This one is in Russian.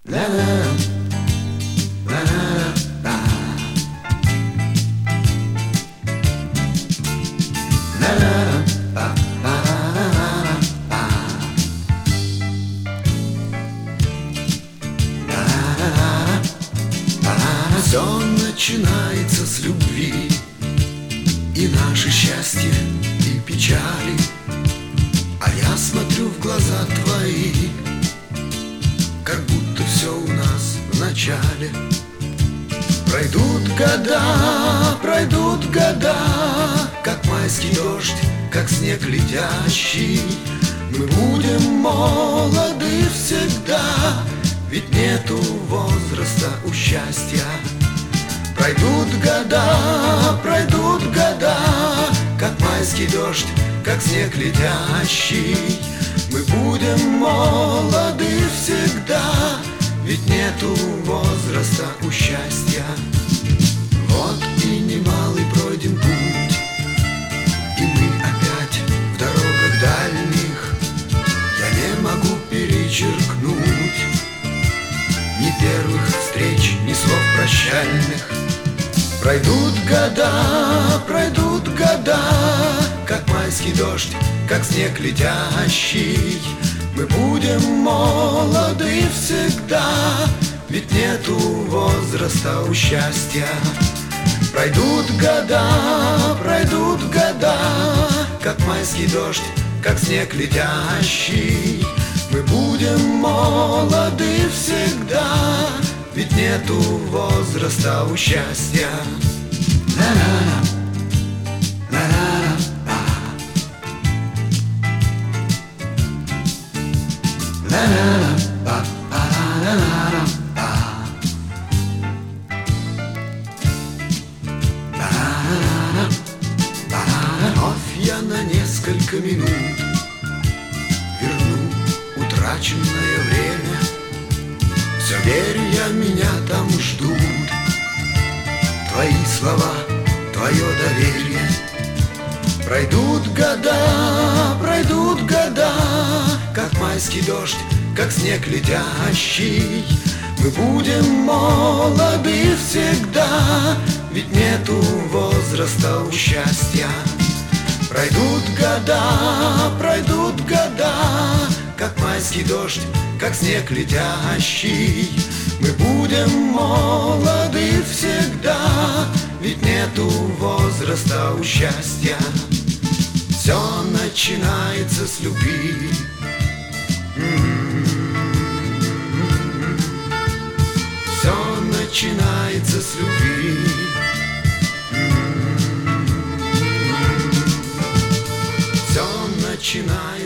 Все начинается с любви, и наше счастье, и печали. А я смотрю в глаза твои, как будто все у нас в начале. Пройдут года, как майский дождь, как снег летящий. Мы будем молоды всегда, ведь нету возраста у счастья. Пройдут года, как майский дождь, как снег летящий. Мы будем молоды всегда, ведь нету возраста у счастья. Вот и немалый пройден путь, и мы опять в дорогах дальних. Я не могу перечеркнуть ни первых встреч, ни слов прощальных. Пройдут года, как майский дождь, как снег летящий. Мы будем молоды всегда, ведь нету возраста у счастья. Пройдут года, как майский дождь, как снег летящий. Мы будем молоды всегда, ведь нету возраста у счастья. Вновь я на несколько минут верну утраченное время. Все верю я, меня там ждут твои слова, твое доверие. Пройдут года, как майский дождь, как снег летящий. Мы будем молоды всегда, ведь нету возраста у счастья. Пройдут года, как майский дождь, как снег летящий. Мы будем молоды всегда, ведь нету возраста у счастья. Все начинается с любви. Все начинается с любви. Все начинается